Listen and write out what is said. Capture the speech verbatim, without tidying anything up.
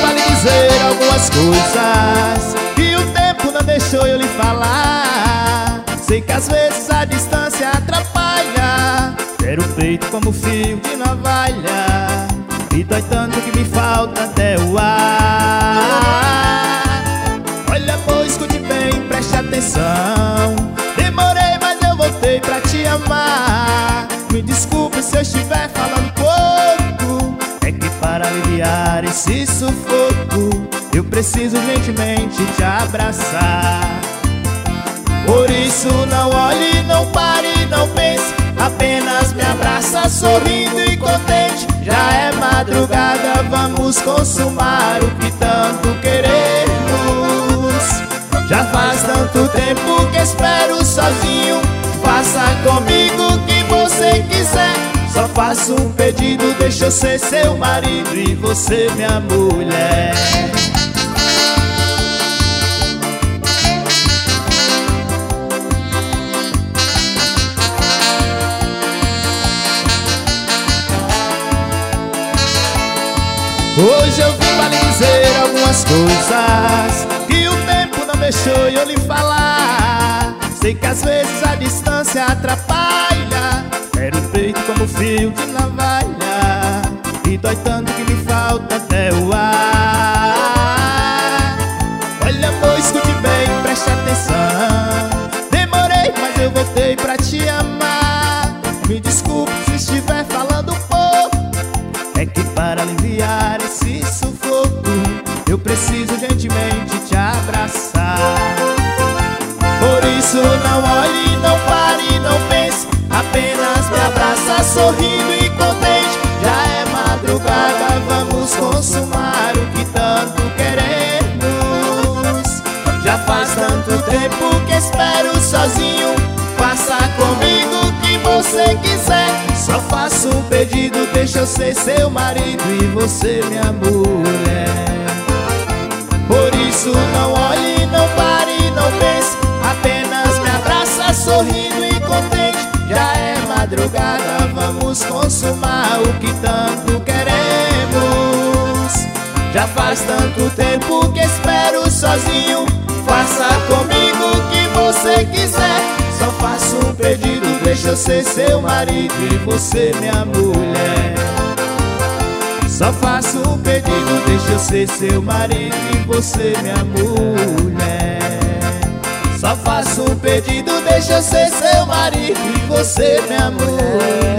pra lhe dizer algumas coisas que o tempo não deixou eu lhe falar. Sei que às vezes a distância atrapalha, ter o peito como fio de navalha, e dói tanto que me falta até o ar. Olha, pois, escute bem, preste atenção. Demorei, mas eu voltei pra te amar. Me desculpe se eu estiver falando pouco, é que para aliviar esse sufoco eu preciso gentilmente te abraçar. Por isso não olhe, não pare, não pense, apenas me abraça sorrindo e contente. Já é madrugada, vamos consumar o que tanto queremos. Já faz tanto tempo que espero sozinho, faça comigo o que você quiser. Só faço um pedido, deixa eu ser seu marido e você minha mulher. Hoje eu vim pra lhe dizer algumas coisas que o tempo não deixou eu lhe falar. Sei que às vezes a distância atrapalha, quero o peito como fio de navalha, e dói tanto que me falta até o ar. Olha, amor, escute bem, preste atenção. Demorei, mas eu voltei pra te amar. Me desculpe se estiver falando pouco, é que para aliviar esse sufoco eu preciso gentilmente te abraçar. Por isso não olhe, não pare, não pense, apenas me abraça sorrindo e contente. Já é madrugada, vamos consumar o que tanto queremos. Já faz tanto tempo que espero sozinho, faça comigo o que você quiser. Só faço um pedido, deixa eu ser seu marido e você minha mulher. Por isso não olhe, não pare, não pense, apenas me abraça sorrindo e contente. Já é madrugada, vamos consumar o que tanto queremos. Já faz tanto tempo que espero sozinho, faça comigo o que você quiser. Só faço um pedido, deixa eu ser seu marido e você minha mulher. Só faço um pedido, deixa eu ser seu marido e você minha mulher. Só faço um pedido, deixa eu ser seu marido e você minha mulher.